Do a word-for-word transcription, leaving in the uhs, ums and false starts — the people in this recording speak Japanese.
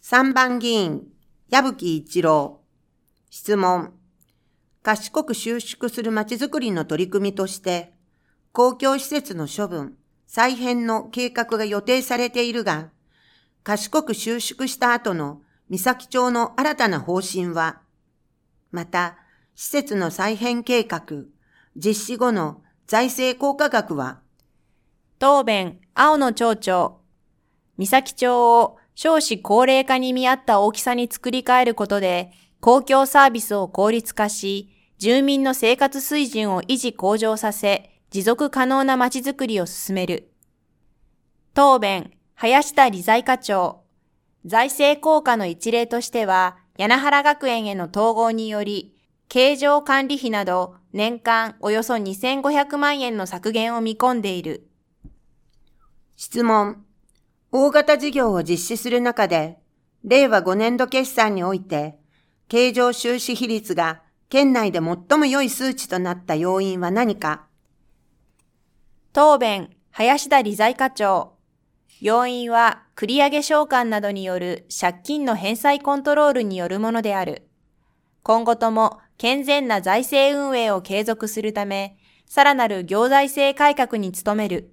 さんばん議員、矢吹一郎。質問。賢く収縮するまちづくりの取り組みとして、公共施設の処分、再編の計画が予定されているが、賢く収縮した後の三崎町の新たな方針は、また、施設の再編計画、実施後の財政効果額は、 答弁、青野町長。三崎町を少子高齢化に見合った大きさに作り変えることで、公共サービスを効率化し、住民の生活水準を維持向上させ、持続可能なまちづくりを進める。答弁、林田理財課長。財政効果の一例としては、柳原学園への統合により、経常管理費など年間およそにせんごひゃくまんえんの削減を見込んでいる。 質問。大型事業を実施する中で、れいわごねんど決算において、経常収支比率が県内で最も良い数値となった要因は何か。 答弁、林田理財課長。要因は繰上償還などによる借金の返済コントロールによるものである。今後とも健全な財政運営を継続するため、さらなる行財政改革に努める。